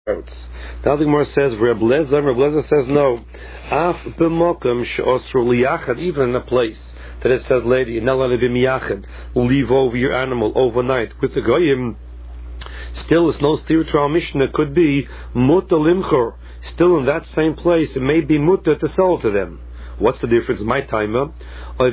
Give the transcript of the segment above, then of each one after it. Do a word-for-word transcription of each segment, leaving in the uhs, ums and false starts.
Now the Gemara says, Reb Lezer, Reb Lezer says no. Af b'mokum she'osru liyachad, even in a place that it says, lady, you're not allowed to be miyachad, leave over your animal overnight with the goyim. Still, it's no steer to our Mishnah. It could be muta limchor. Still, in that same place, it may be muta to sell to them. What's the difference? My timer. There's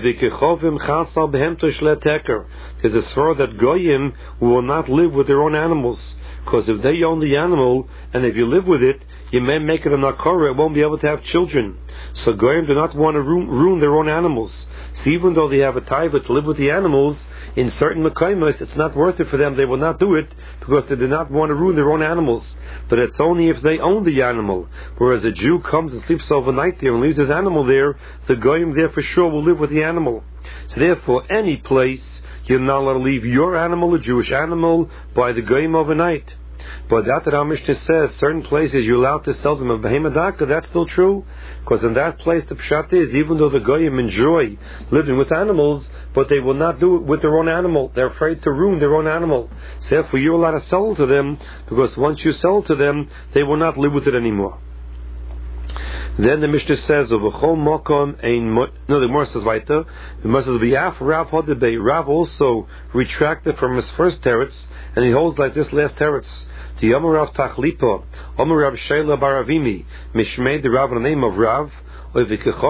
a svara that goyim will not live with their own animals, because if they own the animal and if you live with it, you may make it a nakara. It won't be able to have children. So goyim do not want to ruin, ruin their own animals. So even though they have a taiva to live with the animals, in certain mekaymas, it's not worth it for them. They will not do it because they do not want to ruin their own animals. But it's only if they own the animal. Whereas a Jew comes and sleeps overnight there and leaves his animal there, the goyim there for sure will live with the animal. So therefore, any place you're not allowed to leave your animal, a Jewish animal, by the goyim overnight. But that that our Mishnah says, certain places you're allowed to sell them a behemoth, that's still true. Because in that place the pshat is, even though the goyim enjoy living with animals, but they will not do it with their own animal. They're afraid to ruin their own animal. So therefore you're allowed to sell to them, because once you sell to them, they will not live with it anymore. Then the Mishnah says, "Of a chol makom ein." No, the Gemara says weiter. The Gemara says, "V'yaf Rav hadebei." Rav also retracted from his first teretz, and he holds like this last teretz. The Yomer Rav Tachlipa, Omer Rav Sheila Baravimi, Mishmei the Rav in the name of Rav. You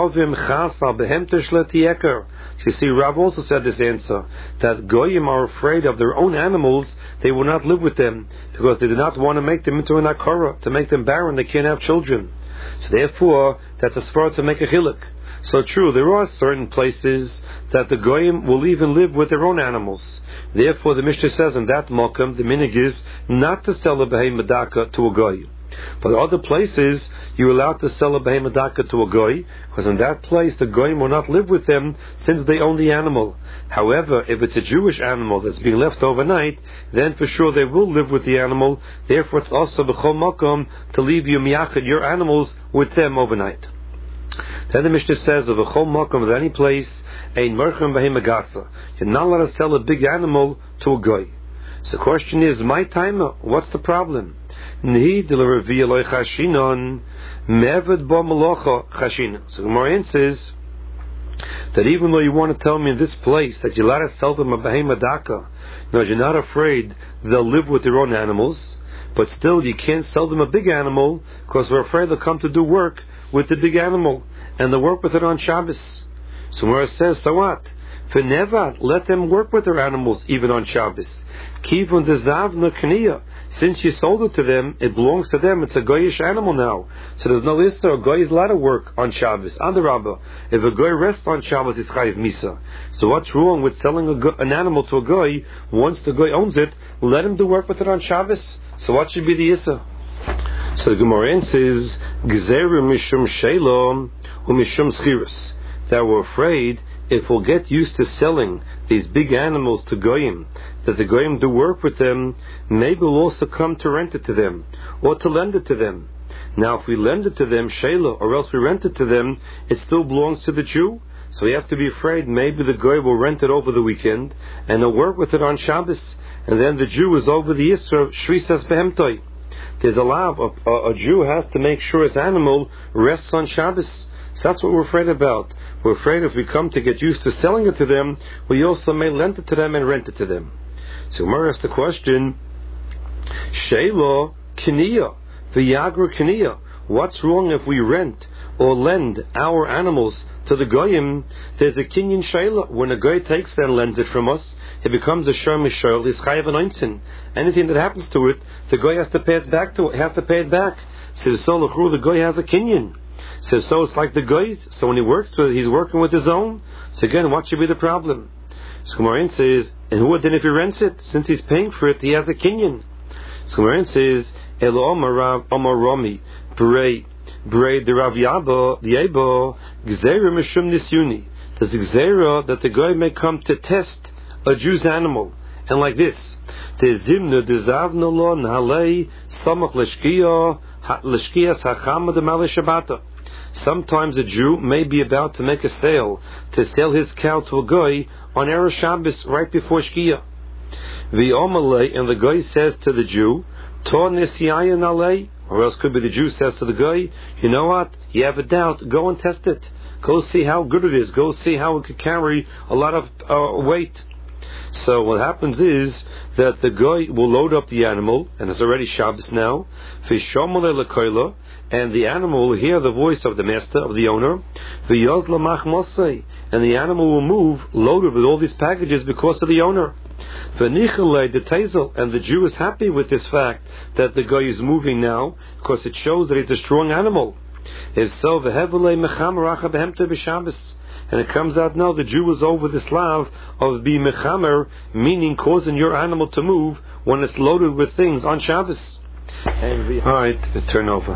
see, Rav also said this answer, that goyim are afraid of their own animals. They will not live with them because they do not want to make them into an akara, to make them barren. They can't have children. So therefore, that's a svara to make a chiluk. So true, there are certain places that the goyim will even live with their own animals. Therefore, the Mishnah says in that mokum, the minig is not to sell a behemoth to a goy. But other places, you're allowed to sell a behemoth to a goy, because in that place, the goyim will not live with them since they own the animal. However, if it's a Jewish animal that's being left overnight, then for sure they will live with the animal. Therefore, it's also b'chol mokum to leave you miyachad, your animals, with them overnight. Then the Mishnah says, of a chol makom, of any place, ein merchem behemagasa. You're not allowed to sell a big animal to a goy. So the question is, my timer, what's the problem? Nihi de la revi loy chashinon, meved bo melocha chashina. So the Gemara says that even though you want to tell me in this place that you're allowed to sell them a behemadaka, no, you're not afraid they'll live with their own animals, but still you can't sell them a big animal because we're afraid they'll come to do work with the big animal, and they work with it on Shabbos. So where it says, so what? For never let them work with their animals even on Shabbos. Kivun dezavna kniya. Since you sold it to them, it belongs to them. It's a goyish animal now. So there's no issur. A goy is allowed to work on Shabbos. Adarabba. If a goy rests on Shabbos, it's chayiv misa. So what's wrong with selling a go- an animal to a goy? Once the goy owns it, let him do work with it on Shabbos. So what should be the issur? So the Gemara says, Gzeru mishum shelom u'mishum schiras. That we're afraid if we'll get used to selling these big animals to goyim, that the goyim do work with them, maybe we'll also come to rent it to them, or to lend it to them. Now if we lend it to them, shela, or else we rent it to them, it still belongs to the Jew. So we have to be afraid maybe the goy will rent it over the weekend, and they'll work with it on Shabbos, and then the Jew is over the Yisra of Shrisas Behemtoi. There's a law, a, a, a Jew has to make sure his animal rests on Shabbos. So that's what we're afraid about. We're afraid if we come to get used to selling it to them, we also may lend it to them and rent it to them. So Gemara asks the question, Sheila Kiniya, V'yagru Kiniya. What's wrong if we rent or lend our animals to the goyim? There's a kinyan Sheila. When a goy takes it and lends it from us, it becomes a shor mishol. He's chayav an oinsin. Anything that happens to it, the goy has to pay it back to it. Has to pay it back. So so the goy has a kinyan. So so it's like the goy's. So when he works with it, he's working with his own. So again, what should be the problem? So Gemara says, and who then if he rents it? Since he's paying for it, he has a kinyan. So Gemara says, Elo Omar Rav Omar Rami Brei Brei the Rav Yabo the Yabo Gzeira Mishum Nisyuni. There's a gzeira that the goy may come to test a Jew's animal, and like this, the zimna the zavna lo nhalei samach leshkia leshkias hachama de male shabbata. Sometimes a Jew may be about to make a sale to sell his cow to a goy on Erev Shabbos right before Shkia. The Omalei, and the goy says to the Jew, Tor nisyayin alei, or else could be the Jew says to the guy, you know what? You have a doubt. Go and test it. Go see how good it is. Go see how it could carry a lot of uh, weight. So what happens is that the guy will load up the animal, and it's already Shabbos now. And the animal will hear the voice of the master, of the owner. And the animal will move loaded with all these packages because of the owner. And the Jew is happy with this fact that the guy is moving now, because it shows that he's a strong animal. If so, and it comes out now the Jew is over this lav of being mechamer, meaning causing your animal to move when it's loaded with things on Shabbos. And all right, turn over.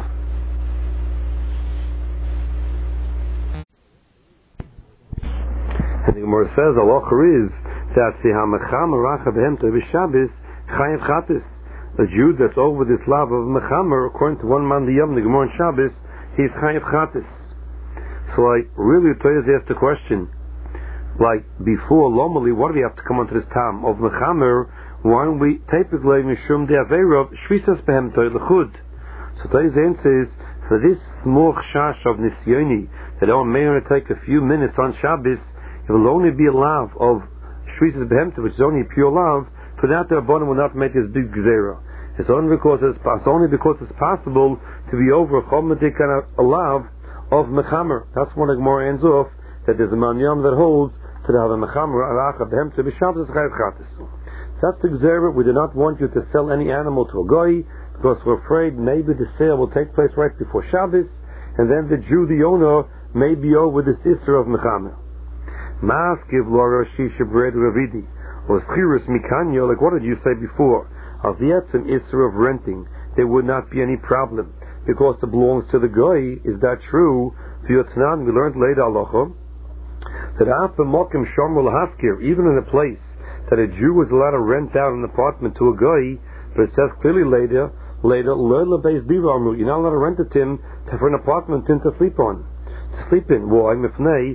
And the Gemara says, halacha is that the mechamer racha behemta b'Shabbos chayev chatis. A Jew that's over this lav of mechamer, according to one man the yom the Gemara on Shabbos, he's chayev chatis. So like, really, Toyaz asked the question, like, before Lomali, what do we have to come onto this time of Mechamer? Why don't we typically Mishum de Aveirov Shvisas Behem Toy Lechud? So Toyaz answers, for this small chash of Nisyoni, that oh, may only take a few minutes on Shabbos, it will only be a lav of Shvisas Behem, which is only a pure lav, for that the Rabbanim will not make this big gzera. It's only because it's, it's only because it's possible to be over a chomedik and a lav of mechamer. That's when the Gemara ends off that there's a manyam that holds to have a mechamer alacha behem to be Shabbos chayav chatis. That's the gzera. We do not want you to sell any animal to a goy because we're afraid maybe the sale will take place right before Shabbos, and then the Jew, the owner, may be over this isra of mechamer. Mas give lora shisha bread ravidi or schirus mikanyo. Like what did you say before? Of the etzem isra of renting, there would not be any problem, because it belongs to the goy. Is that true? We learned later halacha that after mokim shomru lahaskir, even in a place that a Jew was allowed to rent out an apartment to a goy, but it says clearly later, later you're not allowed to rent it to him for an apartment to sleep on, to sleep in. Why? You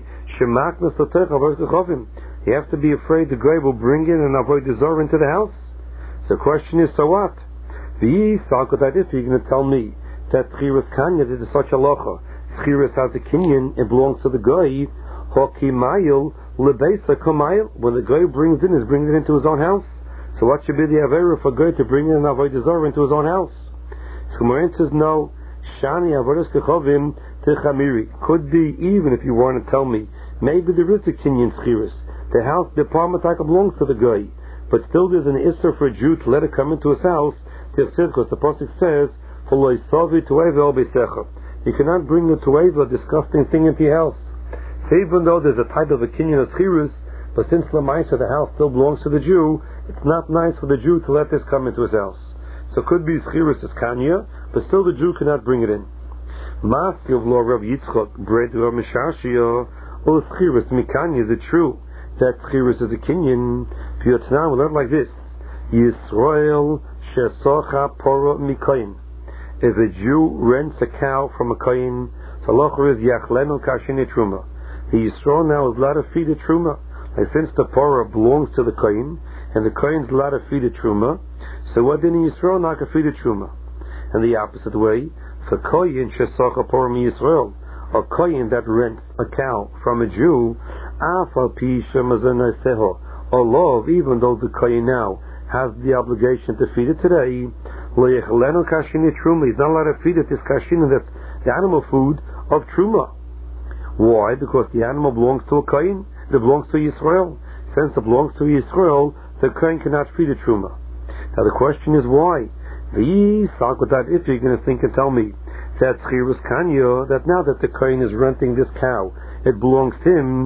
have to be afraid the goy will bring in an avodah zarah into the house. So the question is, so what? If you're going to tell me that Schiras Kanya, that is such a locha. Schiras has a kinyan, it belongs to the guy. Hoki Mayil, Lebesa Kamayil. When the guy brings in, is bringing it into his own house. So what should be the Avera for a guy to bring in an Avodah Zarah into his own house? So Gemara says, no. Shani Avodas Kechovim Techamiri. Could be, even if you want to tell me, maybe there is a kinyan Schiras. The house, the apartment belongs to the guy. But still there's an Isser for a Jew to let it come into his house, because the Pasuk says, you cannot bring a tueva, a disgusting thing, into your house. So even though there's a type of a kinyan of schirus, but since Lamaisa, the house still belongs to the Jew, it's not nice for the Jew to let this come into his house. So it could be schirus as kanya, but still the Jew cannot bring it in. Maski of Lord Rav Yitzchok, bread or mishashia, or schirus mikanya, is it true that schirus is a kinyan? Piyotna, we learn like this: Yisrael shesocha poro mikayin. If a Jew rents a cow from a kohen, so halacha is yachlenu kashini truma. The Yisrael now is allowed to feed a truma. And since the parah belongs to the kohen, and the kohen is allowed to feed a truma, so what did the Yisrael not to feed a truma? And the opposite way, for kohen shesacha parah mi Yisrael, a kohen that rents a cow from a Jew, afal pi shemazanaseho, or love, even though the kohen now has the obligation to feed it today, he's not allowed to feed it this kashina, that's the animal food of truma. Why? Because the animal belongs to a kohen, it belongs to Yisrael. Since it belongs to Yisrael, the kohen cannot feed a truma. Now the question is why? If you're going to think and tell me that Schiras Kanya, that now that the kohen is renting this cow, it belongs to him,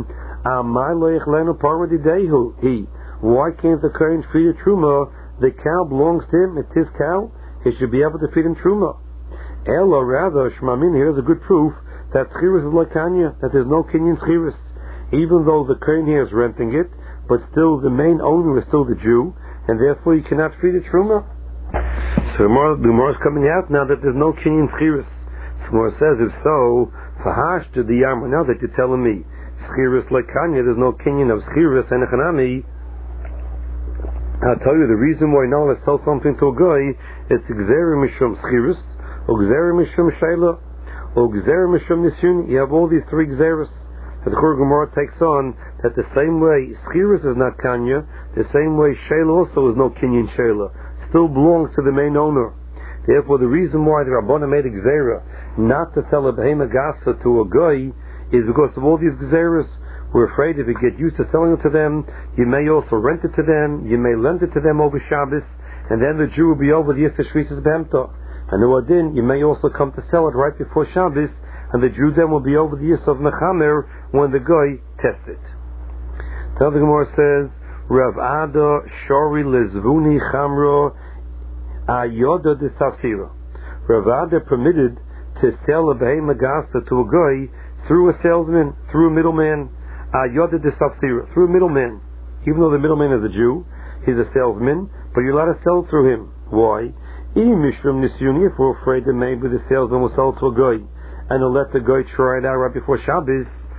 why can't the kohen feed a truma? The cow belongs to him, it's his cow, he should be able to feed him truma. Ella, rather, Shmamin, here's a good proof that Schiras is like Kanya, that there's no kinyan Schiras. Even though the kohen here is renting it, but still the main owner is still the Jew, and therefore you cannot feed a truma. So the Gemara is coming out now that there's no kinyan Schiras. So Gemara says, if so, Fahash to the Yamra, now that you're telling me Schiras like Kanya, there's no kinyan of Schiras and Echanami, I'll tell you the reason why now let's sell something to a guy. It's Gzera Mishum Schiris, or Gzera Mishum Shaila, or Gzera Mishum Nisyun. You have all these three Gzeras. And the Chur Gemara takes on that the same way Schiris is not Kanya, the same way Shaila also is no Kinyan Shaila. Still belongs to the main owner. Therefore, the reason why the Rabbana made a Gzera not to sell a Behema Gasa to a guy is because of all these Gzeras. We're afraid if you get used to selling it to them, you may also rent it to them, you may lend it to them over Shabbos, and then the Jew will be over the Yisra Shvisas Behemta. And Uadin, you may also come to sell it right before Shabbos, and the Jew then will be over the Yisra of Mechamer when the guy tests it. The other Gemara says, Rav Ada Shori Lezvuni Chamro Ayoda de Safsira. Rav Ada permitted to sell a Behema Gasa to a guy through a salesman, through a middleman, Ayoda de Safsira, through a middleman. Even though the middleman is a Jew, he's a salesman, but you're allowed to sell through him. Why? If we're afraid that maybe the salesman will sell it to a guy, and he'll let the guy try it out right before Shabbos.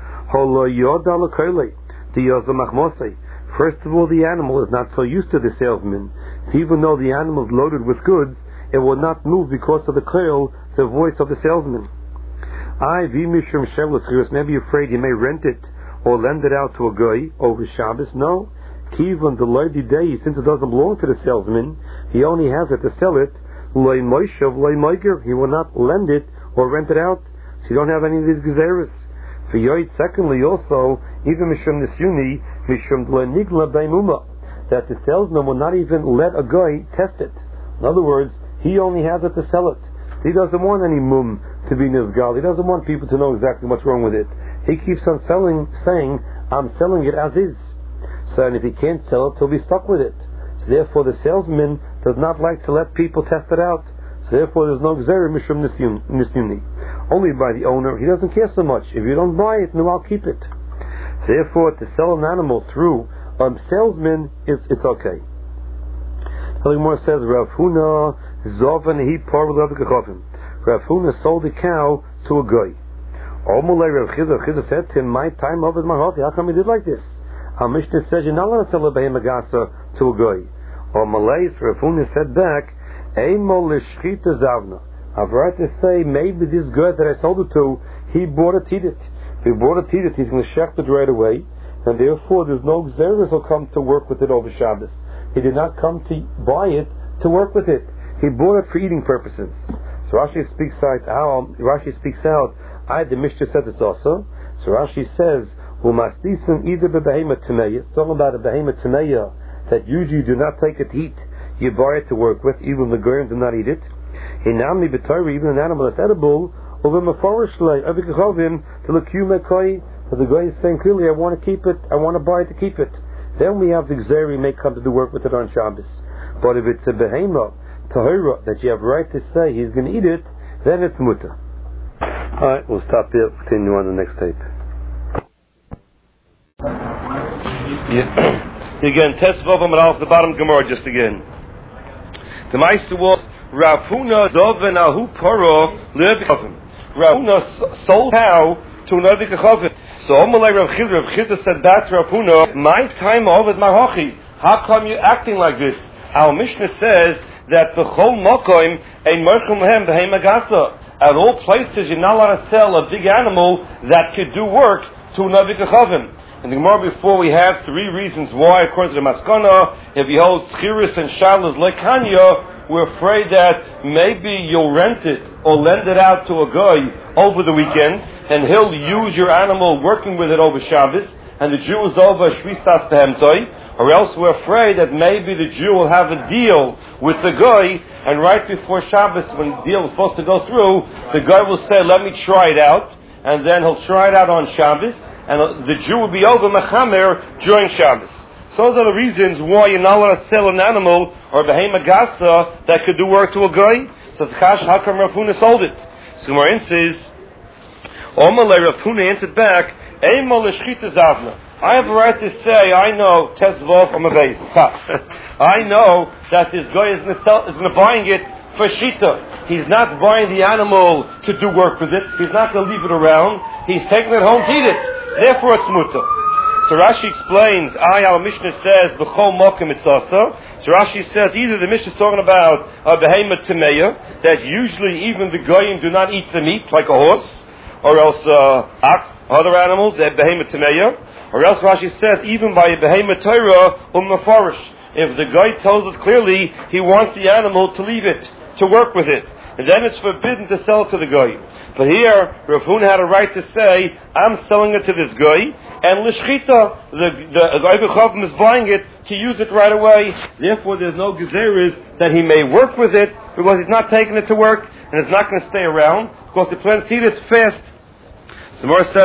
First of all, the animal is not so used to the salesman. So even though the animal is loaded with goods, it will not move because of the koil, the voice of the salesman. I, maybe you're afraid you may rent it or lend it out to a guy over Shabbos. No. Kivan the lady day, since it doesn't belong to the salesman, he only has it to sell it. Loy Moshev, loy Moiger, he will not lend it or rent it out. So you don't have any of these gezeres. For Yoit, secondly, also, even Mishum Nisyuni, Mishum Nigla Baimuma, that the salesman will not even let a guy test it. In other words, he only has it to sell it. So he doesn't want any mum to be nizgal. He doesn't want people to know exactly what's wrong with it. He keeps on selling, saying, I'm selling it as is. So, and if he can't sell it, he'll be stuck with it. So therefore, the salesman does not like to let people test it out. So therefore, there's no Gzera Mishum Nisyuni. Only by the owner. He doesn't care so much. If you don't buy it, no, I'll keep it. So therefore, to sell an animal through a salesman, it's, it's okay. The Gemara says, Rav Huna Zovan Hi Par L'Avik Rav Huna sold a cow to a guy. Omulei Rav Chizah, Chizah said to him, my time of is my hockey. How come he did like this? Our Mishnah says you're not allowed to sell a behema gasa to a guy. Omulei Rav Huna said back, Eimol L'Shchita Zavna. I've right to say maybe this guy that I sold it to, he bought a tidit. If he bought a tidit, he's going to shecht it right away, and therefore there's no gzeres will come to work with it over Shabbos. He did not come to buy it to work with it. He bought it for eating purposes. So Rashi speaks out. How Rashi speaks out. I the Mishnah said it's also. So Rashi says, "Umasdisim either behema tameya." It's talking about a behema tameya that usually do not take it to eat. You buy it to work with. Even the goyim do not eat it. Hinamli b'Torah, even an animal that's edible. Over maforishlei avikachovim to l'kiyumekoi. So the guy is saying clearly, I want to keep it. I want to buy it to keep it. Then we have the gzeri may come to do work with it on Shabbos. But if it's a behema tahira that you have right to say he's going to eat it, then it's muta. Alright, we'll stop here. Continue on the next tape. Yeah. Again, Tesvav Amar off the bottom Gemara just again. The Meister was Rav Huna Zoven Ahu Poro Levikachovim. Rav Huna sold cow to an Levikachovim. So Omalei Rav Chizah, Rav Chizah said back to Rav Huna, my time of it Mahachi. How come you acting like this? Our Mishnah says that the Chol Mokoim ein Merchum Lehem Behema Gasa. At all places, you're not allowed to sell a big animal that could do work to an Avikachavim. In the Gemara before, we have three reasons why, according to the Maskana, if he holds Chiris and Shalas Lekanya, we're afraid that maybe you'll rent it or lend it out to a guy over the weekend, and he'll use your animal working with it over Shabbos, and the Jew is over Shvisas Behemtoi, or else we're afraid that maybe the Jew will have a deal with the guy, and right before Shabbos, when the deal is supposed to go through, the guy will say, let me try it out, and then he'll try it out on Shabbos, and the Jew will be over Mechamer during Shabbos. So those are the reasons why you're not allowed to sell an animal or a behema gasa that could do work to a guy. So it's Chash, how come Rav Huna sold it? So Marin says, Omalei Rav Huna answered back, Eimol L'Shchita Zavna. I have a right to say, I know, Tesvov on my base. I know that this guy is going to sell, is going to buying it for Shita. He's not buying the animal to do work with it. He's not going to leave it around. He's taking it home to eat it. Therefore it's muta. So Rashi explains, I, our Mishnah says, B'chol mokem itzasa. So Rashi says, either the Mishnah is talking about a behemoth tameya, that usually even the goyim do not eat the meat, like a horse, or else uh, ox, other animals, a behemoth tameya, or else Rashi says, even by a behemoth Torah, um mafarish. If the guy tells us clearly he wants the animal to leave it, to work with it, and then it's forbidden to sell it to the guy. But here, Rav Huna had a right to say, I'm selling it to this guy, and Lishchita, the the Chavim is buying it to use it right away. Therefore, there's no gezeres that he may work with it, because he's not taking it to work, and it's not going to stay around, because the plants eat it fast. Samar says,